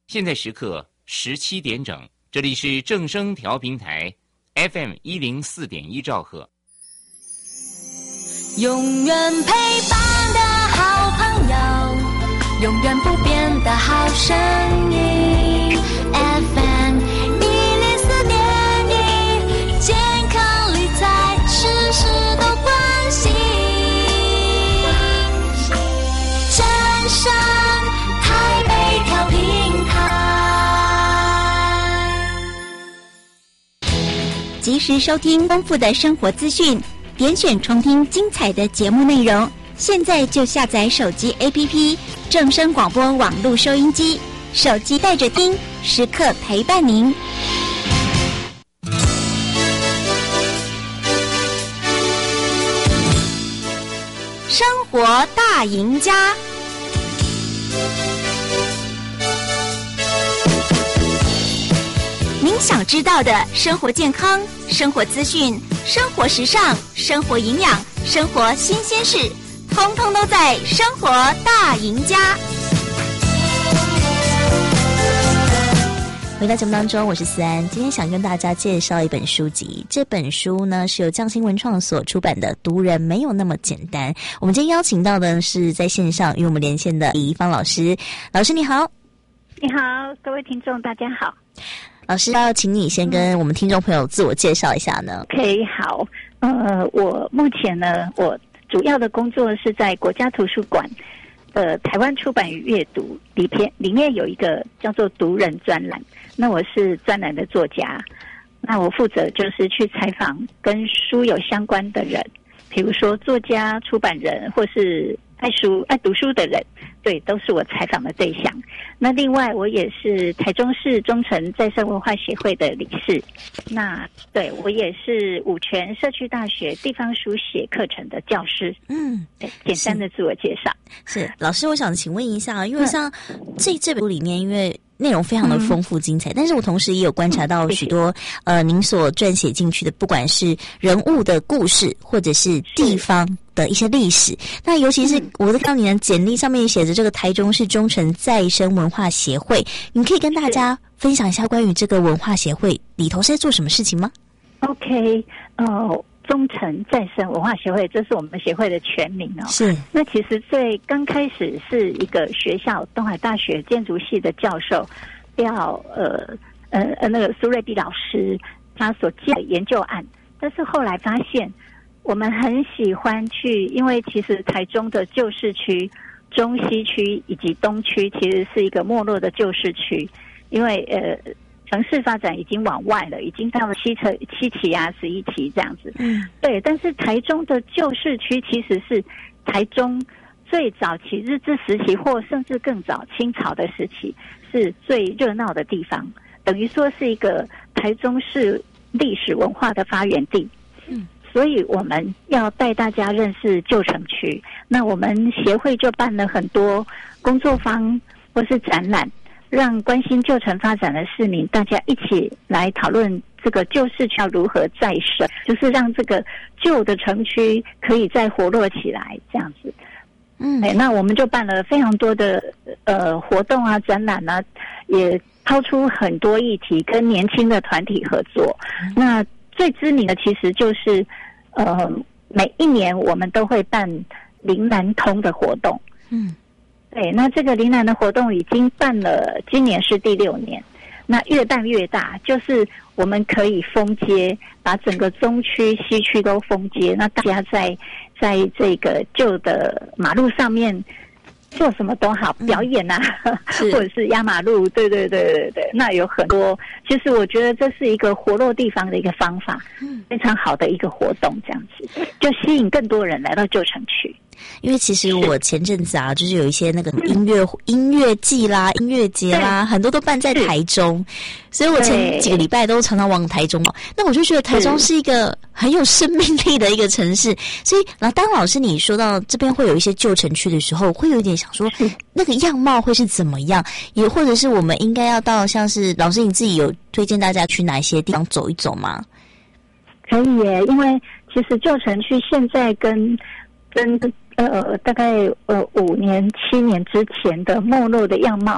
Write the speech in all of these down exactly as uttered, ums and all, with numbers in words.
现在时刻十七点整，这里是正声调频台 F M 一零四点一兆赫。 永远陪伴的好朋友，永远不变的好声音 F M 一零四点一，健康理财事事都关心，正声台北调频台， 及时收听丰富的生活资讯，点选重听精彩的节目内容，现在就下载手机 A P P 正声广播网络收音机，手机带着听，时刻陪伴您。生活大赢家，您想知道的生活健康、生活资讯、生活时尚、生活营养、生活新鲜事，通通都在《生活大赢家》。回到节目当中，我是思安，今天想跟大家介绍一本书籍。这本书呢是由匠心文创所出版的《读人没有那么简单》。我们今天邀请到的是在线上与我们连线的李怡芳老师。老师你好。 你好，各位听众大家好。 老师要请你先跟我们听众朋友自我介绍一下呢。 OK， 好，呃，我目前呢，我主要的工作是在国家图书馆的台湾出版与阅读里边，里面有一个叫做读人专栏，那我是专栏的作家，那我负责就是去采访跟书有相关的人，比如说作家、出版人或是爱书爱读书的人，对，都是我采访的对象。那另外我也是台中市忠诚再生文化协会的理事，那对我也是五权社区大学地方书写课程的教师。嗯，对，简单的自我介绍。 是老师，我想请问一下，因为像这这本书里面，因为内容非常的丰富精彩，嗯、但是我同时也有观察到许多、嗯、呃您所撰写进去的，不管是人物的故事，或者是地方的一些历史。那尤其是我在看到你的简历上面写着这个台中市忠诚再生文化协会，你可以跟大家分享一下关于这个文化协会里头是在做什么事情吗 ？OK， 呃。忠诚再生文化协会，这是我们协会的全名哦。 是。 那其实最刚开始是一个学校，东海大学建筑系的教授，要呃呃呃那个苏瑞碧老师他所接的研究案，但是后来发现，我们很喜欢去，因为其实台中的旧市区、中西区以及东区其实是一个没落的旧市区，因为呃。城市发展已经往外了，已经到了七层、七期啊、十一期这样子。嗯，对。但是台中的旧市区其实是台中最早期日治时期，或甚至更早清朝的时期，是最热闹的地方，等于说是一个台中市历史文化的发源地。嗯，所以我们要带大家认识旧城区。那我们协会就办了很多工作坊或是展览。让关心旧城发展的市民，大家一起来讨论这个旧市区要如何再生，就是让这个旧的城区可以再活络起来，这样子。嗯，哎，那我们就办了非常多的呃活动啊、展览啊，也抛出很多议题，跟年轻的团体合作。嗯、那最知名的其实就是呃每一年我们都会办林南通的活动。嗯。对，那这个林南的活动已经办了，今年是第六年，那越办越大，就是我们可以封街，把整个中区、西区都封街，那大家在在这个旧的马路上面做什么都好，表演啊，嗯、或者是压马路，对对对对对，那有很多，其实我觉得这是一个活络地方的一个方法，嗯，非常好的一个活动，这样子就吸引更多人来到旧城区。 因为其实我前阵子啊，就是有一些那个音乐音乐季啦、音乐节啦，很多都办在台中，所以我前几个礼拜都常常往台中。那我就觉得台中是一个很有生命力的一个城市，所以然后当老师你说到这边会有一些旧城区的时候，会有一点想说那个样貌会是怎么样，也或者是我们应该要到像是老师你自己有推荐大家去哪一些地方走一走吗？ 可以耶，因为其实旧城区现在跟跟呃，大概呃五年、七年之前的没落的样貌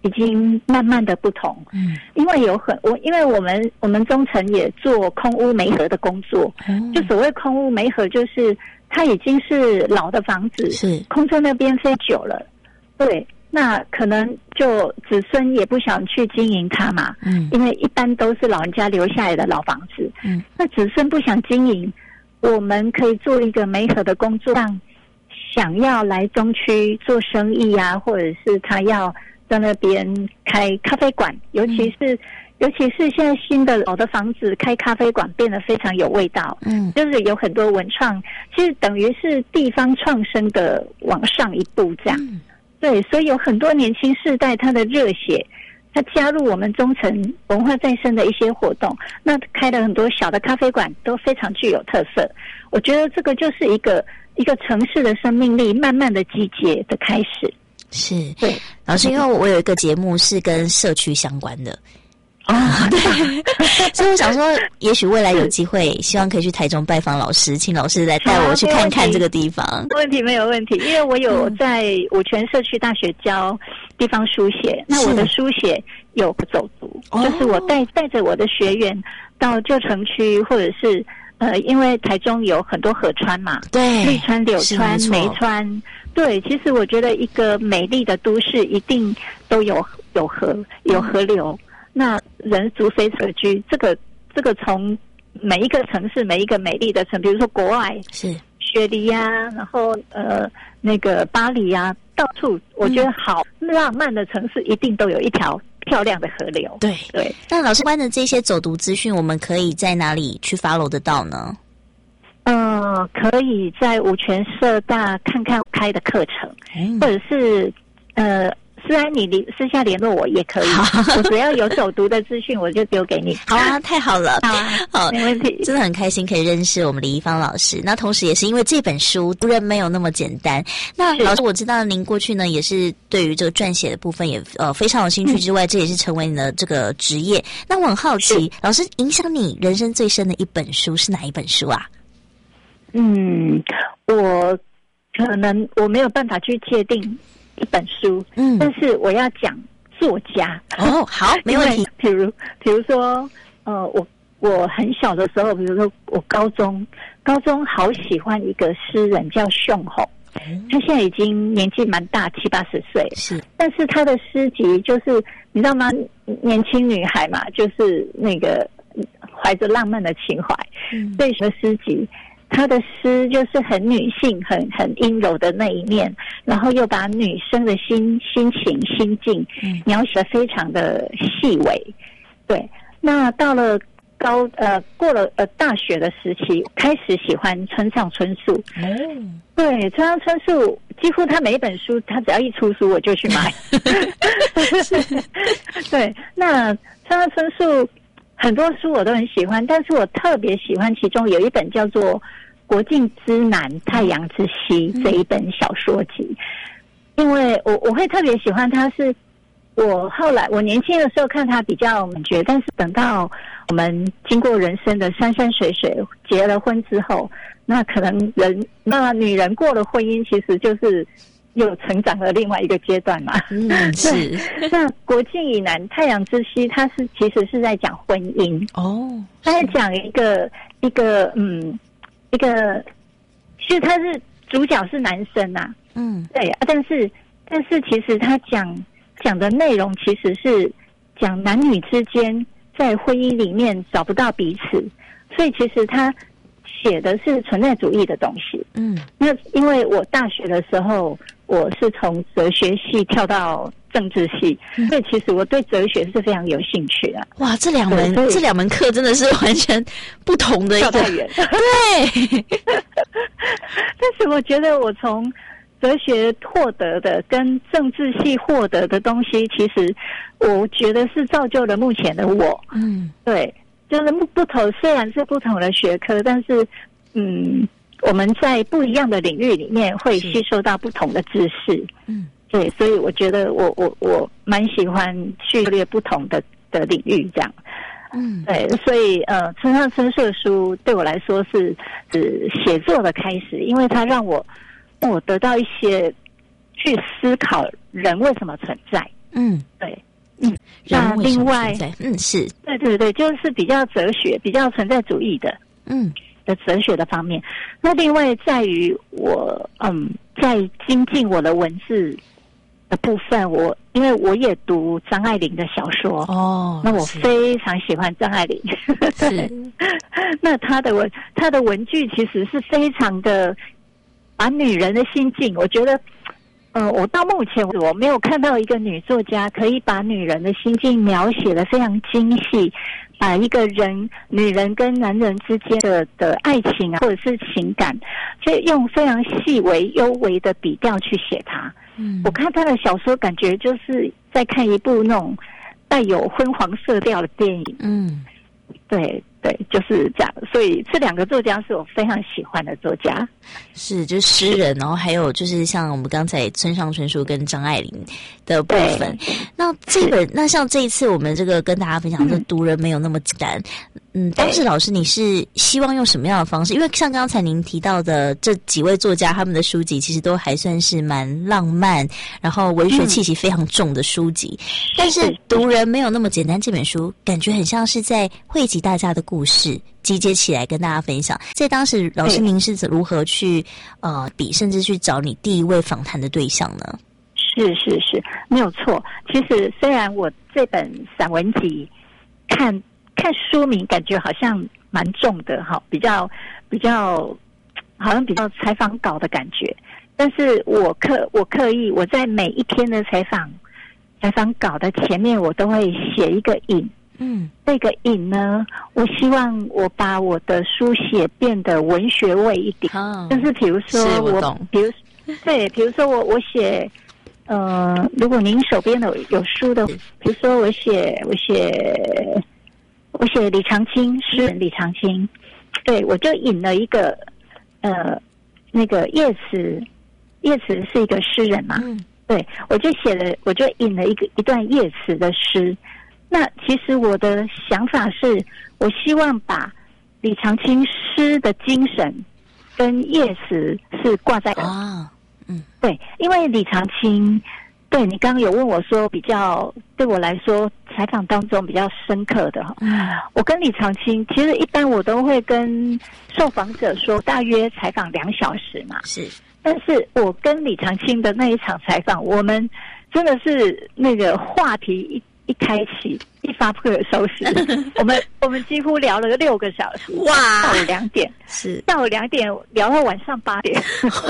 已经慢慢的不同。嗯，因为有很我，因为我们我们中诚也做空屋媒合的工作，嗯、就所谓空屋媒合，就是它已经是老的房子，是空在那边非久了，对。那可能就子孙也不想去经营它嘛，嗯，因为一般都是老人家留下来的老房子，嗯，那子孙不想经营，我们可以做一个媒合的工作，让想要来中区做生意啊，或者是他要在那边开咖啡馆，尤其是、嗯、尤其是现在新的老的房子开咖啡馆变得非常有味道，嗯，就是有很多文创，其实等于是地方创生的往上一步这样。嗯，对，所以有很多年轻世代他的热血，他加入我们中诚文化再生的一些活动，那开了很多小的咖啡馆都非常具有特色。我觉得这个就是一个一个城市的生命力慢慢的集结的开始。 是，对，老师，因为我有一个节目是跟社区相关的。哦，对，所以我想说，也许未来有机会，希望可以去台中拜访老师，请老师来带我去看看这个地方。 问题没有问题，因为我有在五权社区大学教地方书写，那我的书写有走读，就是我带带着我的学员到旧城区，或者是呃，因为台中有很多河川嘛， 对， 绿川、柳川、梅川，对，其实我觉得一个美丽的都市一定都有有河有河流。那人逐水而居，这个这个从每一个城市每一个美丽的城，比如说国外是雪梨啊，然后呃那个巴黎啊，到处我觉得好浪漫的城市一定都有一条漂亮的河流。 对对。 那老师关的这些走读资讯，我们可以在哪里去 follow 得到呢？ 呃，可以在五权社大看看开的课程，嗯、或者是呃。虽然你私下联络我也可以，我只要有走读的资讯，我就丢给你。 好啊，太好了， 好啊，好，没问题。 真的很开心可以认识我们李宜芳老师。那同时也是因为这本书读人没有那么简单。那老师，我知道您过去呢也是对于这个撰写的部分也呃非常有兴趣之外，嗯、这也是成为你的这个职业。那我很好奇，老师影响你人生最深的一本书是哪一本书啊？ 嗯，我可能我没有办法去界定一本书，嗯，但是我要讲作家。 哦，好，没问题。 比如，比如说，呃，我我很小的时候，比如说我高中，高中好喜欢一个诗人叫熊宏，他现在已经年纪蛮大，七八十岁，是，但是他的诗集就是你知道吗？年轻女孩嘛，就是那个怀着浪漫的情怀，嗯，所以什么诗集？他的诗就是很女性、很很阴柔的那一面，然后又把女生的心心情、心境描写得非常的细微。对，那到了高呃过了呃大学的时期，开始喜欢村上春树。嗯，对，村上春树几乎他每一本书，他只要一出书我就去买。对，那村上春树很多书我都很喜欢，但是我特别喜欢其中有一本叫做《国境之南，太阳之西》这一本小说集，因为我我会特别喜欢它，是我后来我年轻的时候看它比较感觉，但是等到我们经过人生的山山水水，结了婚之后，那可能人那女人过了婚姻，其实就是又成长了另外一个阶段嘛。嗯，是。那国境以南，太阳之西，它是其实是在讲婚姻哦，它在讲一个一个嗯一个，其实他是主角是男生啊，嗯，对，但是但是其实他讲讲的内容其实是讲男女之间在婚姻里面找不到彼此，所以其实他写的是存在主义的东西。嗯，那因为我大学的时候我是从哲学系跳到政治系，嗯、所以其实我对哲学是非常有兴趣的。 哇，这两门这两门课真的是完全不同的一个。对。 但是我觉得我从哲学获得的跟政治系获得的东西，其实我觉得是造就了目前的我。嗯，对。就是不同，虽然是不同的学科，但是，嗯，我们在不一样的领域里面会吸收到不同的知识。嗯，对，所以我觉得我我我蛮喜欢去略不同的的领域这样。嗯，对，所以呃，村上春树的书对我来说是是写作的开始，因为它让我让我得到一些去思考人为什么存在。 嗯， 对，嗯， 那另外， 嗯，是， 对对对，就是比较哲学、比较存在主义的， 嗯， 的哲学的方面。那另外在于我，嗯，在精进我的文字的部分，我因为我也读张爱玲的小说哦， 那我非常喜欢张爱玲， 是， 那她的文她的文句其实是非常的把女人的心境，我觉得。呃，我到目前为止我没有看到一个女作家可以把女人的心境描写得非常精细，把一个人女人跟男人之间的的爱情啊，或者是情感，所以用非常细微幽微的笔调去写它。嗯，我看她的小说，感觉就是在看一部那种带有昏黄色调的电影。嗯，对。对，就是这样，所以这两个作家是我非常喜欢的作家， 是就是诗人，然后还有就是像我们刚才村上春树跟张爱玲的部分。那这本那像这一次我们这个跟大家分享的读人没有那么简单。嗯，当时老师你是希望用什么样的方式？因为像刚才您提到的这几位作家，他们的书籍其实都还算是蛮浪漫，然后文学气息非常重的书籍。嗯、但是读人没有那么简单，这本书感觉很像是在汇集大家的故事，集结起来跟大家分享。在当时，老师您是如何去呃比，甚至去找你第一位访谈的对象呢？ 是是是，没有错。其实虽然我这本散文集看。看书名感觉好像蛮重的哈，比较比较好像比较采访稿的感觉，但是我刻我刻意我在每一篇的采访采访稿的前面我都会写一个引，嗯，这个引呢，我希望我把我的书写变得文学味一点，哦、就是比如说我，我比如对，比如说我我写。呃，如果您手边有有书的，比如说我写我写。我写李长青，诗人李长青，对，我就引了一个，呃，那个叶慈，叶慈是一个诗人嘛，嗯、对，我就写了，我就引了一个一段叶慈的诗。那其实我的想法是，我希望把李长青诗的精神跟叶慈是挂在啊，嗯，对，因为李长青。对，你刚刚有问我说比较对我来说采访当中比较深刻的哈，嗯，我跟李长青其实一般我都会跟受访者说大约采访两小时嘛，是，但是我跟李长青的那一场采访，我们真的是那个话题一一开启一发不可收拾，我们我们几乎聊了六个小时，哇，下午两点是下午两点聊到晚上八点。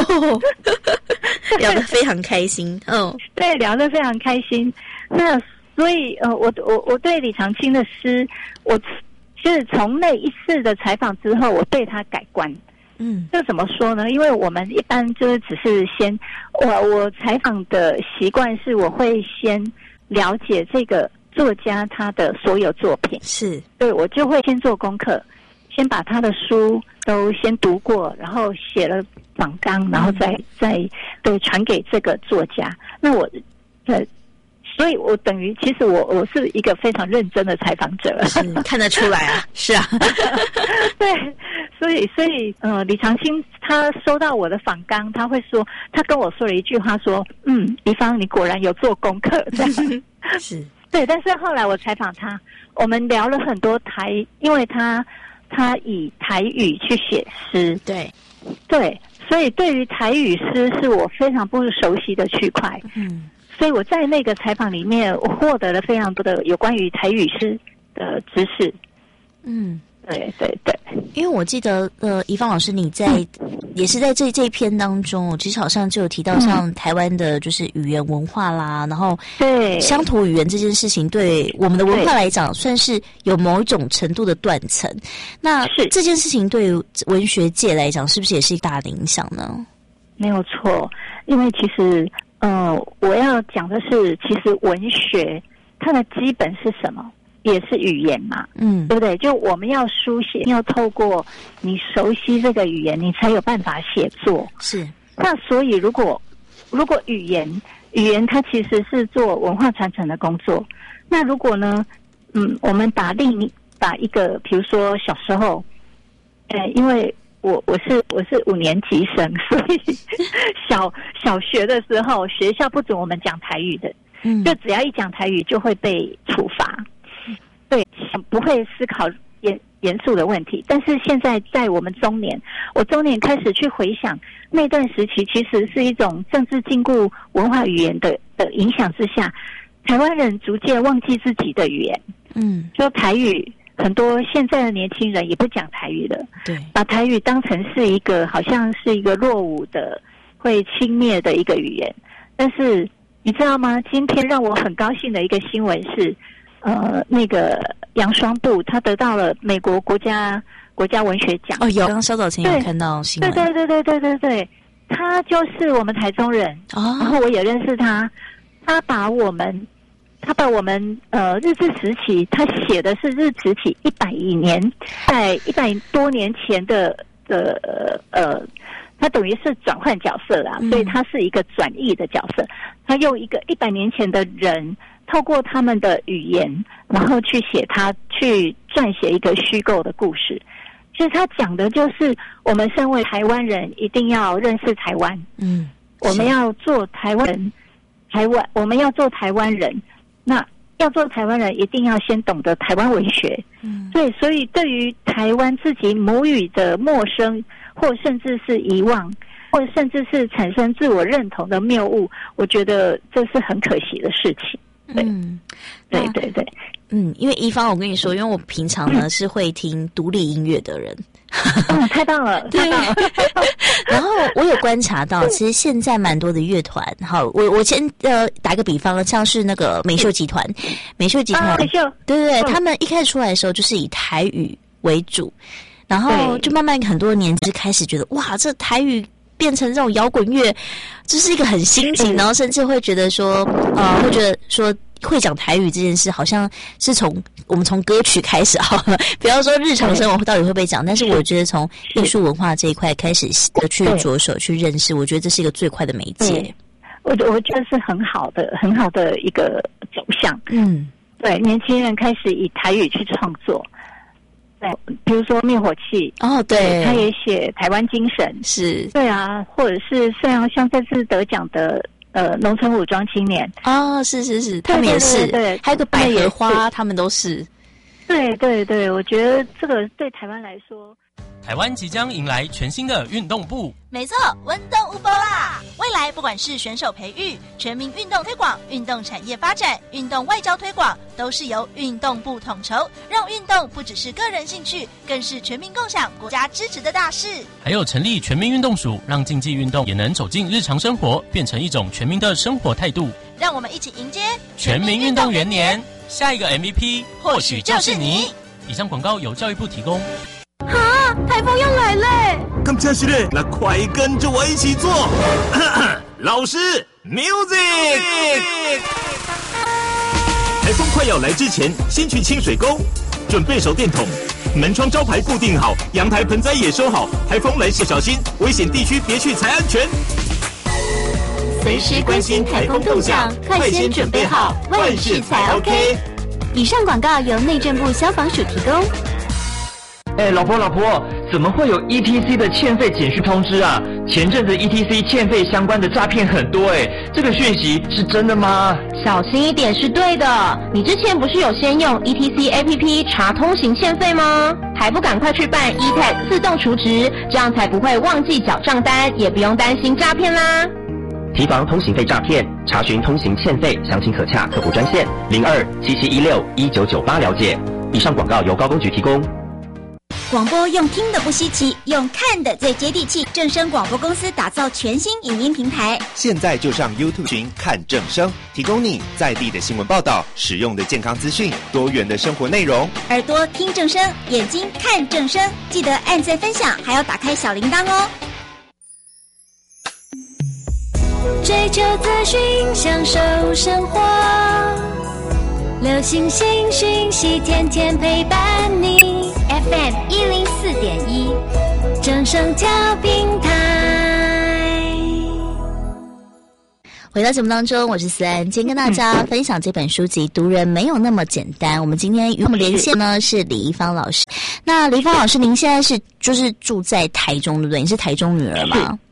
聊得非常开心，嗯， 对，聊得非常开心。那所以，呃，我我我对李长青的诗，我就是从那一次的采访之后，我对他改观。嗯，这怎么说呢？因为我们一般就是只是先，我我采访的习惯是，我会先了解这个作家他的所有作品，是，对我就会先做功课，先把他的书都先读过，然后写了访纲，然后再再对传给这个作家。那我呃，所以我等于其实我我是一个非常认真的采访者， 是看得出来啊，是啊， 对，所以所以呃，李长青他收到我的访纲，他会说，他跟我说了一句话，说，嗯，宜芳你果然有做功课，这样是对。但是后来我采访他，我们聊了很多台，因为他他以台语去写诗，对对。所以对于台语诗是我非常不熟悉的区块，嗯，所以我在那个采访里面，我获得了非常多的有关于台语诗的知识，嗯，对对对。 因为我记得，呃，宜芳老师你在、嗯、也是在这这一篇当中，其实好像就有提到像台湾的就是语言文化啦，然后对乡土语言这件事情，对我们的文化来讲，算是有某一种程度的断层。那这件事情对文学界来讲，是不是也是一个大的影响呢？ 没有错，因为其实，呃，我要讲的是，其实文学它的基本是什么？也是语言嘛，嗯，对不对？就我们要书写，要透过你熟悉这个语言，你才有办法写作。是。那所以，如果如果语言语言它其实是做文化传承的工作，那如果呢，嗯，我们把另把一个，比如说小时候，呃，因为我我是我是五年级生，所以小小学的时候，学校不准我们讲台语的。 嗯，就只要一讲台语就会被处罚，对，不会思考严严肃的问题。但是现在在我们中年，我中年开始去回想那段时期，其实是一种政治禁锢文化语言的的影响之下，台湾人逐渐忘记自己的语言，嗯，就台语。很多现在的年轻人也不讲台语了，对，把台语当成是一个好像是一个落伍的、会轻蔑的一个语言。但是你知道吗？今天让我很高兴的一个新闻是，呃，那个杨双部他得到了美国国家国家文学奖。 哦，有，刚刚稍早前有看到新闻。 对对对对对对对，他就是我们台中人，哦，然后我也认识他，他把我们。他把我们呃日治时期，他写的是日治起一百亿年，在一百多年前的的呃，他等于是转换角色啦，所以他是一个转译的角色。他用一个一百年前的人，透过他们的语言，然后去写他去撰写一个虚构的故事。其实他讲的就是我们身为台湾人，一定要认识台湾，嗯，我们要做台湾人，台湾我们要做台湾人。那要做台湾人，一定要先懂得台湾文学。嗯，对，所以对于台湾自己母语的陌生，或甚至是遗忘，或甚至是产生自我认同的谬误，我觉得这是很可惜的事情。对，嗯，对对对， 嗯，因为一方，我跟你说，因为我平常呢、嗯、是会听独立音乐的人。 嗯，太棒了，太棒了。 然后我有观察到，其实现在蛮多的乐团，好，我我先呃打个比方，像是那个美秀集团，美秀集团， 啊、美秀， 对对对、嗯，他们一开始出来的时候就是以台语为主，然后就慢慢很多年就开始觉得，哇，这台语变成这种摇滚乐，这是一个很新奇，然后甚至会觉得说，呃，会觉得说。会讲台语这件事，好像是从我们从歌曲开始好了，不要说日常生活到底会不会讲，但是我觉得从艺术文化这一块开始去着手去认识，我觉得这是一个最快的媒介。 我我觉得是很好的、很好的一个走向。嗯，对，年轻人开始以台语去创作。对，比如说灭火器哦，对， 他也写台湾精神， 是， 对啊，或者是虽然像这次得奖的。呃，农村武装青年哦，是是是，他们也是，对，对对对，还有个百合花，他们都是， 对对对，我觉得这个对台湾来说， 台湾即将迎来全新的运动部， 没错，温动无波啦！未来不管是选手培育、全民运动推广、运动产业发展、运动外交推广，都是由运动部统筹，让运动不只是个人兴趣，更是全民共享、国家支持的大事。 还有成立全民运动署，让竞技运动也能走进日常生活，变成一种全民的生活态度。 让我们一起迎接全民运动元年，下一个 M V P 或许就是你。以上广告由教育部提供。 啊，台风要来嘞！ 刚开始嘞，那快跟着我一起做。老师 ，music。台风快要来之前，先去清水沟，准备手电筒，门窗招牌固定好，阳台盆栽也收好。台风来时小心，危险地区别去才安全。 随时关心台风动向，快先准备好，万事才 OK。以上广告由内政部消防署提供。 哎，老婆老婆，怎么会有 E T C 的欠费简讯通知啊？前阵子 E T C 欠费相关的诈骗很多哎，这个讯息是真的吗？ 小心一点是对的。你之前不是有先用 E T C A P P 查通行欠费吗？还不赶快去办 E T A G 自动储值，这样才不会忘记缴账单，也不用担心诈骗啦。 提防通行费诈骗，查询通行欠费，详情可洽客服专线零二七七一六一九九八了解。以上广告由高工局提供。 广播用听的不稀奇，用看的最接地气。正声广播公司打造全新影音平台， 现在就上 YouTube 群看正声，提供你在地的新闻报道、实用的健康资讯、多元的生活内容。 耳朵听正声，眼睛看正声，记得按赞分享，还要打开小铃铛哦。 追求资讯，享受生活，流行新讯息，天天陪伴你。F M 一零四点一，正声调频台。 回到节目当中，我是思安，今天跟大家分享这本书籍《读人没有那么简单》。我们今天与我们连线呢是李宜芳老师。那李宜芳老师，您现在是就是住在台中，对不对？你是台中女儿吗？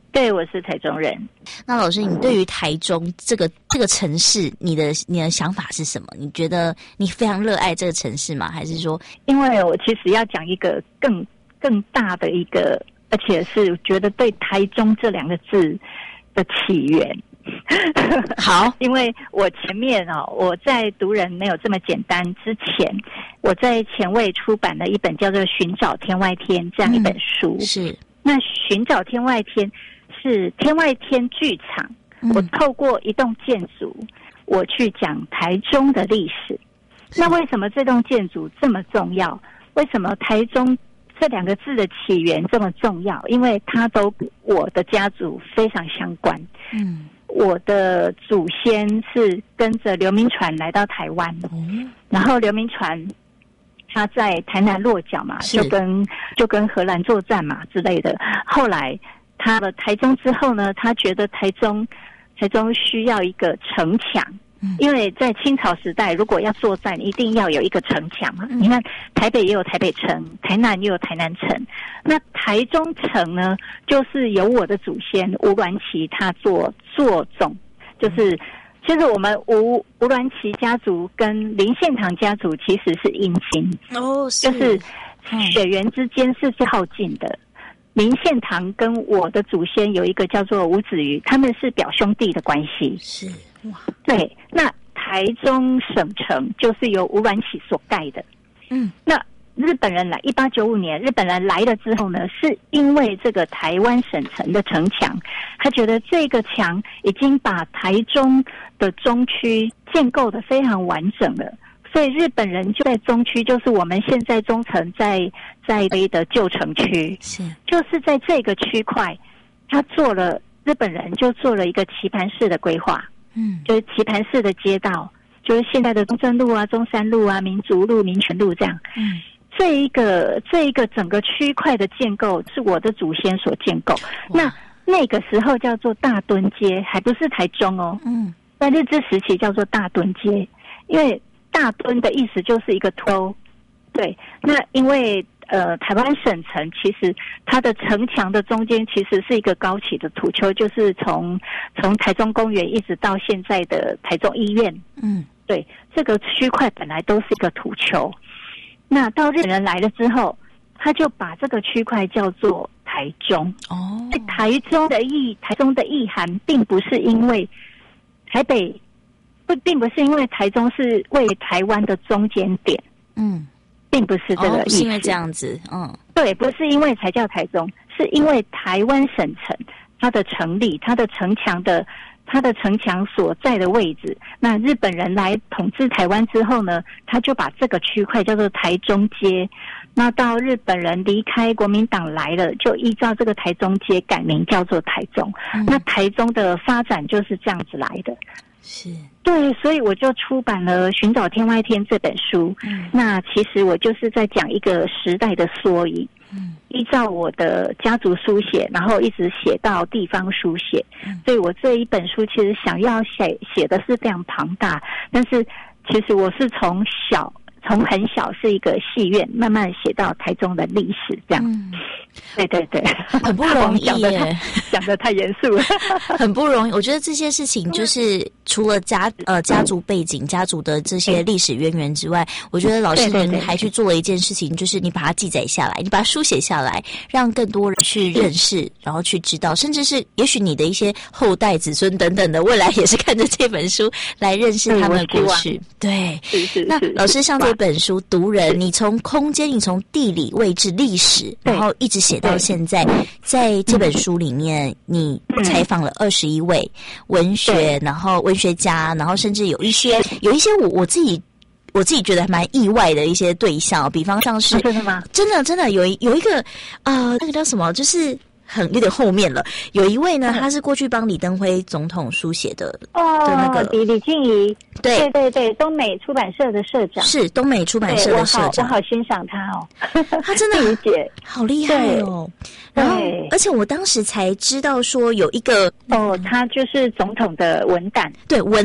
对，我是台中人。 那老师，你对于台中这个这个城市，你的你的想法是什么？你觉得你非常热爱这个城市吗？还是说， 因为我其实要讲一个更更大的一个，而且是觉得对台中这两个字的起源。 好， 因为我前面哦，我在读人没有这么简单之前，我在前卫出版了一本叫做《寻找天外天》这样一本书。 嗯、是， 那《寻找天外天》是天外天剧场，嗯、我透过一栋建筑，我去讲台中的历史。那为什么这栋建筑这么重要？为什么台中这两个字的起源这么重要？因为它都我的家族非常相关。嗯。我的祖先是跟着刘铭传来到台湾，嗯、然后刘铭传他在台南落脚嘛，就跟就跟荷兰作战嘛之类的。后来他了台中之后呢，他觉得台中台中需要一个城墙。因为在清朝时代，如果要作战，一定要有一个城墙嘛。嗯、你看台北也有台北城，台南也有台南城。那台中城呢，就是由我的祖先吴鸾旗他做做总，就是其实我们吴吴鸾旗家族跟林献堂家族其实是姻亲哦，是就是血缘之间是最靠近的。林献堂跟我的祖先有一个叫做吴子瑜，他们是表兄弟的关系。 是哇， 对。那台中省城就是由吴鸾旗所盖的。嗯，那日本人来，一八九五年日本人来了之后呢，是因为这个台湾省城的城墙，他觉得这个墙已经把台中的中区建构得非常完整了。所以日本人就在中区，就是我们现在中城在在的旧城区，是就是在这个区块，他做了日本人就做了一个棋盘式的规划，嗯，就是棋盘式的街道，就是现在的中正路啊、中山路啊、民族路、民权路这样，嗯，这一个这一个整个区块的建构是我的祖先所建构，那那个时候叫做大墩街，还不是台中哦，嗯，在日治时期叫做大墩街，因为大墩的意思就是一个凸，对。那因为呃台湾省城其实它的城墙的中间其实是一个高起的土丘，就是从从台中公园一直到现在的台中医院，嗯，对，这个区块本来都是一个土丘。那到日本人来了之后，他就把这个区块叫做台中。哦，台中的意台中的意涵并不是因为台北。并不是因为台中是位台湾的中间点，嗯，并不是这个意思，哦、 不是因为这样子，嗯， 对，不是因为才叫台中，是因为台湾省城它的成立，它的城墙的它的城墙所在的位置，那日本人来统治台湾之后呢，他就把这个区块叫做台中街。那到日本人离开国民党来了，就依照这个台中街改名叫做台中。嗯、那台中的发展就是这样子来的。是对，所以我就出版了《寻找天外天》这本书。嗯，那其实我就是在讲一个时代的缩影。嗯，依照我的家族书写，然后一直写到地方书写。嗯，所以我这一本书其实想要写写的是非常庞大，但是其实我是从小。从很小是一个戏院，慢慢写到台中的历史，这样。嗯、对对对， 很不容易耶， 讲得太严肃了， 很不容易。我觉得这些事情就是除了家呃家族背景、家族的这些历史渊源之外，我觉得老师们还去做了一件事情，就是你把它记载下来，你把它书写下来，让更多人去认识，然后去知道，甚至是也许你的一些后代子孙等等的，未来也是看着这本书来认识他们的过去。对， 是是是。 那老师像这本书读人，你从空间，你从地理位置、历史，然后一直写到现在，在这本书里面，你采访了二十一位文学，然后文学家，然后甚至有一些有一些我我自己我自己觉得还蛮意外的一些对象，比方像是、 啊、真的吗？ 真的真的有一有一个呃，那个叫什么，就是很有点后面了。有一位呢，他是过去帮李登辉总统书写的哦， 的那个李李静怡， 对对对对，东美出版社的社长， 是东美出版社的社长， 我好我好欣赏他哦， 他真的理解好厉害哦。然后，而且我当时才知道说有一个哦，他就是总统的文胆， 对文胆。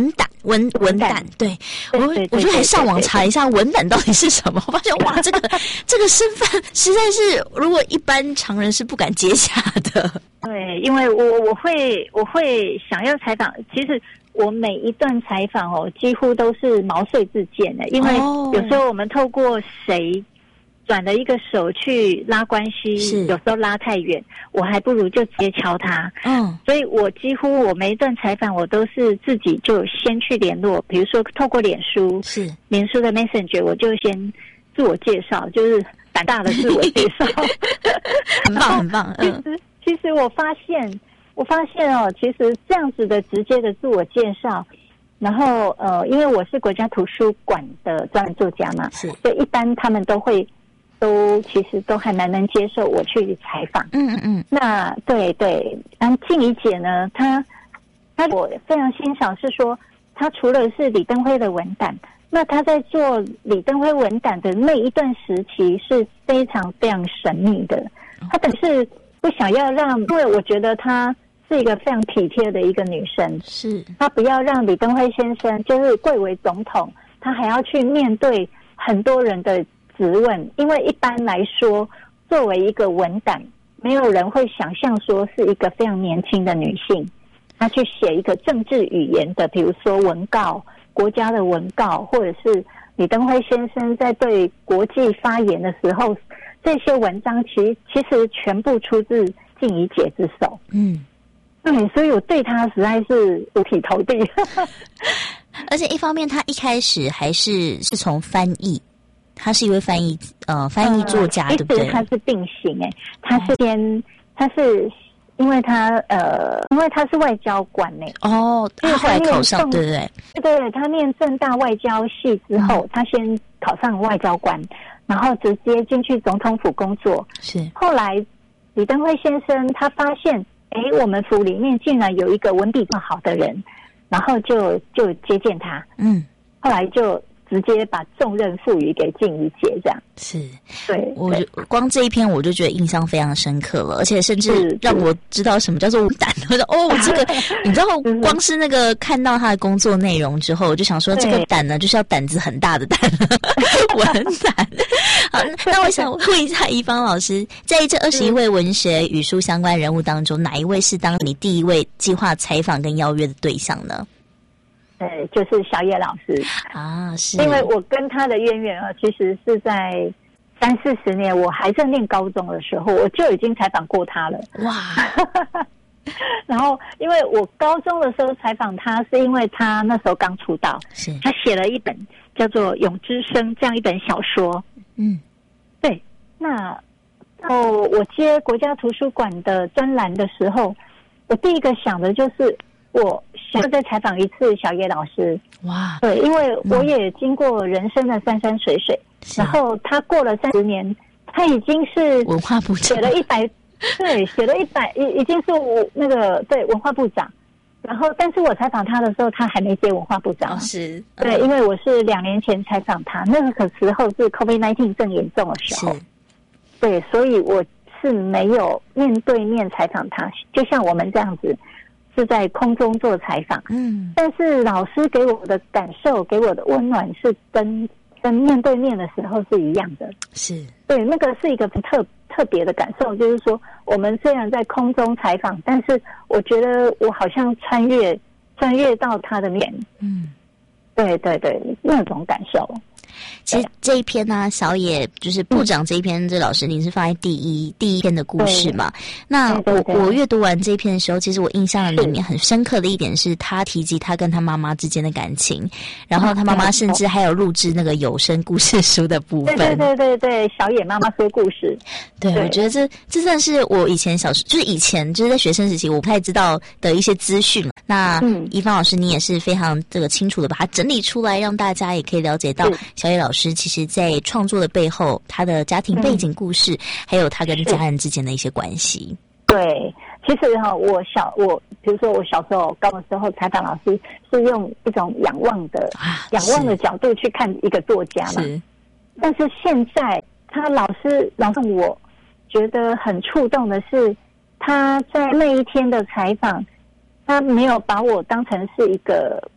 文文胆，对，我我就还上网查一下文胆到底是什么，我发现哇，这个这个身份实在是如果一般常人是不敢接下的。 对，因为我我会我会想要采访，其实我每一段采访哦，几乎都是毛遂自荐的，因为有时候我们透过谁转了一个手去拉关系，有时候拉太远，我还不如就直接敲他。嗯，所以我几乎我每一段采访，我都是自己就先去联络，比如说透过脸书，是脸书的 Messenger， 我就先自我介绍，就是胆大的自我介绍， 很棒很棒。 嗯，其实其实我发现，我发现哦，其实这样子的直接的自我介绍。然后呃，因为我是国家图书馆的专栏作家嘛，是，所以一般他们都会都其实都还蛮能接受我去采访。嗯嗯嗯。那对对，然后静怡姐呢，她她我非常欣赏是说，她除了是李登辉的文胆，那她在做李登辉文胆的那一段时期是非常非常神秘的。她等是不想要让，因为我觉得她是一个非常体贴的一个女生，是她不要让李登辉先生就是贵为总统，她还要去面对很多人的质问，因为一般来说，作为一个文胆，没有人会想象说是一个非常年轻的女性，她去写一个政治语言的，比如说文告、国家的文告，或者是李登辉先生在对国际发言的时候，这些文章其实其实全部出自静怡姐之手。嗯。对，所以我对他实在是五体投地。 而且一方面，他一开始还是是从翻译，他是一位翻译呃翻译作家，呃、对不对？ 他是并行哎，他是先他是因为他呃因为他是外交官呢。 哦，他后来考上，对不对？ 对对，他念政大外交系之后，嗯、他先考上外交官，然后直接进去总统府工作。是后来李登辉先生他发现。哎，我们府里面竟然有一个文笔这么好的人，然后就就接见他，嗯，后来就直接把重任赋予给静怡姐，这样是， 对， 我就光这一篇我就觉得印象非常深刻了，而且甚至让我知道什么叫做文胆。我说哦，这个你知道，光是那个看到他的工作内容之后，我就想说这个胆呢，就是要胆子很大的胆，文胆。好，那我想问一下怡芳老师，在这二十一位文学与书相关人物当中，哪一位是当你第一位计划采访跟邀约的对象呢？ 呃，就是小野老师啊，是因为我跟他的渊源啊，其实是在三四十年，我还在念高中的时候，我就已经采访过他了。哇！然后，因为我高中的时候采访他，是因为他那时候刚出道，是他写了一本叫做《永之声》这样一本小说。嗯，对。那哦，我接国家图书馆的专栏的时候，我第一个想的就是我想要再采访一次小野老师。哇，对，因为我也经过人生的山山水水，嗯、然后他过了三十年，他已经是文化部长， 写了一百，对，写了一百，已已经是我那个对文化部长。然后，但是我采访他的时候，他还没接文化部长。哦、是，对，因为我是两年前采访他，那个时候是 COVID 十九 正严重的时候。对，所以我是没有面对面采访他，就像我们这样子是在空中做采访。嗯，但是老师给我的感受，给我的温暖是跟跟面对面的时候是一样的。是，对，那个是一个特。特别的感受就是说，我们虽然在空中采访，但是我觉得我好像穿越穿越到他的面，嗯，对对对，那种感受。 其实这一篇呢、啊，小野就是部长这一篇，这老师您是放在第一第一篇的故事嘛？那我我阅读完这一篇的时候，其实我印象里面很深刻的一点是他提及他跟他妈妈之间的感情，然后他妈妈甚至还有录制那个有声故事书的部分。 对对对对对，小野妈妈说故事。 对，对我觉得这这算是我以前小时就是以前就是在学生时期我不太知道的一些资讯。那怡芳老师你也是非常这个清楚的把它整理出来，让大家也可以了解到小野老师其实在创作的背后，他的家庭背景故事，嗯、还有他跟家人之间的一些关系。 对，其实哈，我小我比如说我小时候高的时候采访老师，是用一种仰望的、啊、仰望的角度去看一个作家嘛。是。但是现在他老师老师，我觉得很触动的是，他在那一天的采访，他没有把我当成是一个。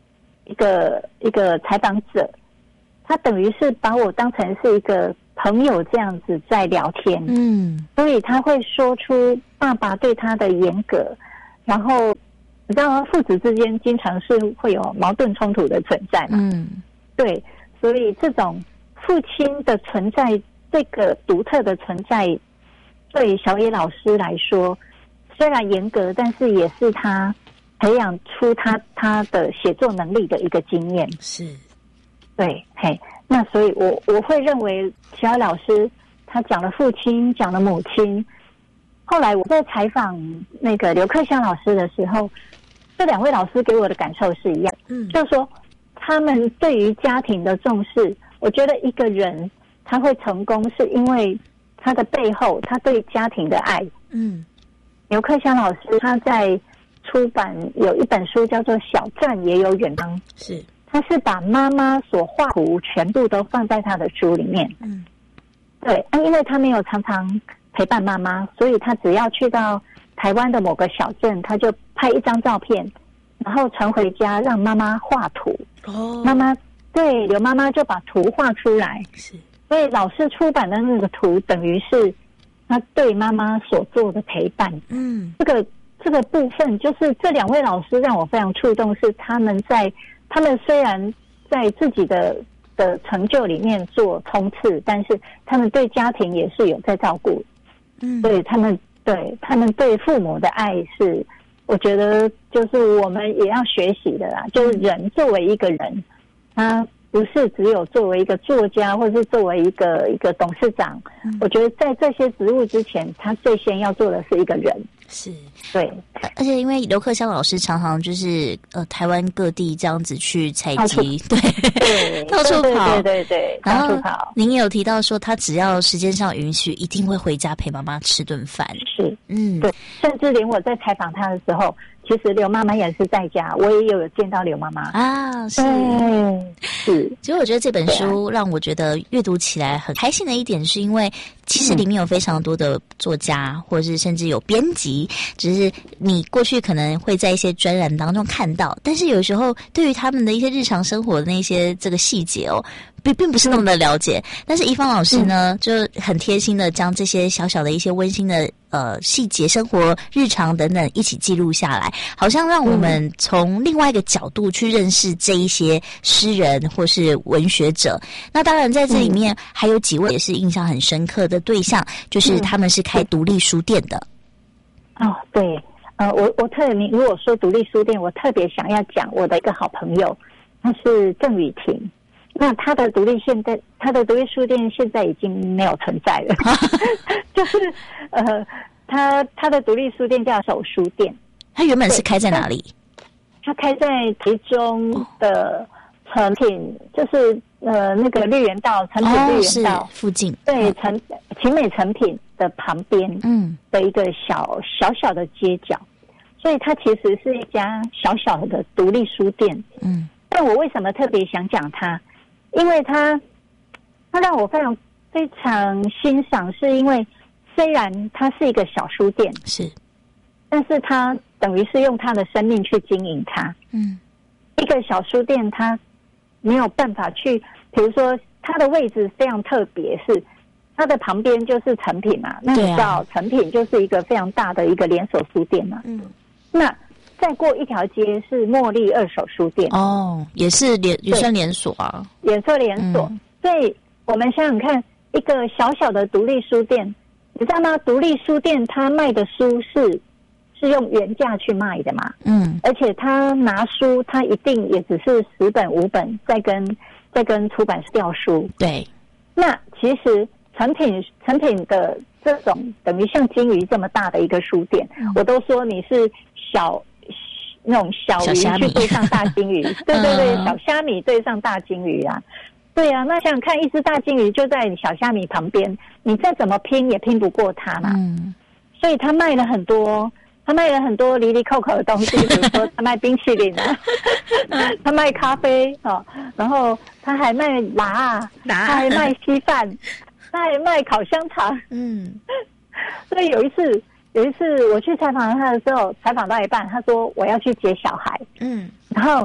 一个一个采访者，他等于是把我当成是一个朋友这样子在聊天， 嗯， 所以他会说出爸爸对他的严格，然后你知道吗？父子之间经常是会有矛盾冲突的存在嘛， 嗯， 对，所以这种父亲的存在，这个独特的存在，对小野老师来说，虽然严格，但是也是他培养出他他的写作能力的一个经验。 是， 对，嘿，那所以我我会认为小野老师他讲了父亲，讲了母亲。后来我在采访那个刘克襄老师的时候，这两位老师给我的感受是一样，嗯，就是说他们对于家庭的重视。我觉得一个人他会成功，是因为他的背后他对家庭的爱。嗯，刘克襄老师他在出版有一本书叫做《小站也有远方》， 是他是把妈妈所画图全部都放在他的书里面。嗯，对，啊，因为他没有常常陪伴妈妈，所以他只要去到台湾的某个小镇，他就拍一张照片，然后传回家让妈妈画图。哦，妈妈对刘妈妈就把图画出来。是，所以老师出版的那个图等于是他对妈妈所做的陪伴。嗯，这个这个部分就是这两位老师让我非常触动，是他们在他们虽然在自己的的成就里面做冲刺，但是他们对家庭也是有在照顾。嗯，所以他们对他们对父母的爱是，我觉得就是我们也要学习的啦。就是人作为一个人，他不是只有作为一个作家，或是作为一个一个董事长。嗯，我觉得在这些职务之前，他最先要做的是一个人。 是， 对， 而且因为刘克襄老师常常就是呃台湾各地这样子去采集，对对， 到处跑， 对对对对， 然后到处跑。 您也有提到说，他只要时间上允许，一定会回家陪妈妈吃顿饭。 是， 嗯， 对，甚至连我在采访他的时候，其实刘妈妈也是在家，我也有见到刘妈妈啊，是是。 其实我觉得这本书让我觉得阅读起来很开心的一点，是因为其实里面有非常多的作家，嗯，或者是甚至有编辑，只是你过去可能会在一些专栏当中看到，但是有时候对于他们的一些日常生活的那些这个细节哦，并并不是那么的了解。但是宜芳老师呢，就很贴心的将这些小小的一些温馨的呃细节、生活、日常等等一起记录下来，好像让我们从另外一个角度去认识这一些诗人或是文学者。那当然在这里面还有几位也是印象很深刻的对象，就是他们是开独立书店的。 哦，对，呃，我我特别，如果说独立书店，我特别想要讲我的一个好朋友，他是郑雨婷。那他的独立现在，他的独立书店现在已经没有存在了，就是呃，他他的独立书店叫手书店。 他原本是开在哪里？ 他开在台中的成品，就是呃那个绿园道，成品绿园道， 哦，附近， 对，成勤美成品的旁边，嗯，的一个小小小的街角，所以它其实是一家小小的独立书店。嗯，但我为什么特别想讲它？因为它它让我非常非常欣赏，是因为虽然它是一个小书店， 是， 但是它等于是用它的生命去经营它。嗯，一个小书店它没有办法去，比如说它的位置非常特别，是它的旁边就是成品嘛，那你知道成品就是一个非常大的一个连锁书店嘛。嗯，那再过一条街是茉莉二手书店。 哦，也是连也算连锁啊， 也算连锁。嗯，所以我们想想看，一个小小的独立书店，你知道吗？独立书店它卖的书是是用原价去卖的嘛。嗯，而且他拿书，他一定也只是十本五本，再跟再跟出版社调书。 对， 那其实成品成品的这种等于像金鱼这么大的一个书店，嗯，我都说你是小那种小鱼去对上大金鱼，对对对，小虾米对上大金鱼啊。对啊，那想想看，一只大金鱼就在小虾米旁边，你再怎么拼也拼不过它嘛。嗯，所以他卖了很多，他卖了很多离离扣扣的东西，比如说他卖冰淇淋啊，他卖咖啡哦，然后他还卖辣啊，他还卖稀饭，他还卖烤香肠。嗯，所以有一次，有一次我去采访他的时候，采访到一半，他说我要去接小孩。嗯，然后